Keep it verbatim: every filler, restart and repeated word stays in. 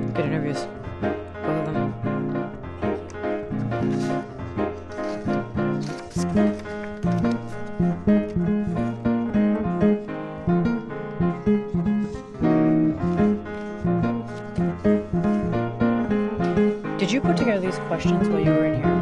Good interviews. Both of them. Did you put together these questions while you were in here?